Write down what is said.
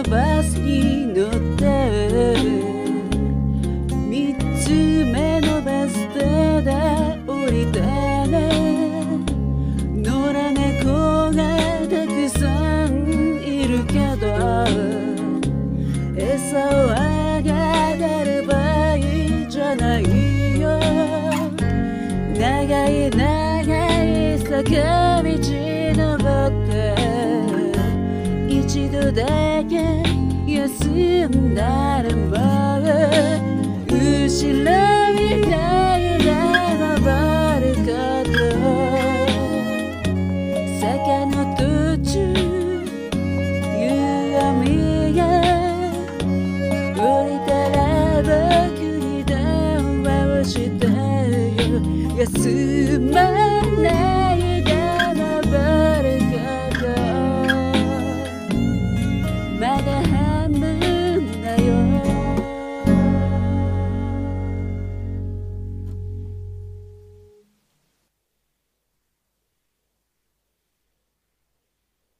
バスに乗って三つ目のバス停で降りてね、野良猫がたくさんいるけど餌をあげてる場合じゃないよ。長い長い坂道登って一度だけ休んだらもう後ろみたいな登ること坂の途中夕闇が降りたら僕に電話をしてよ。休ま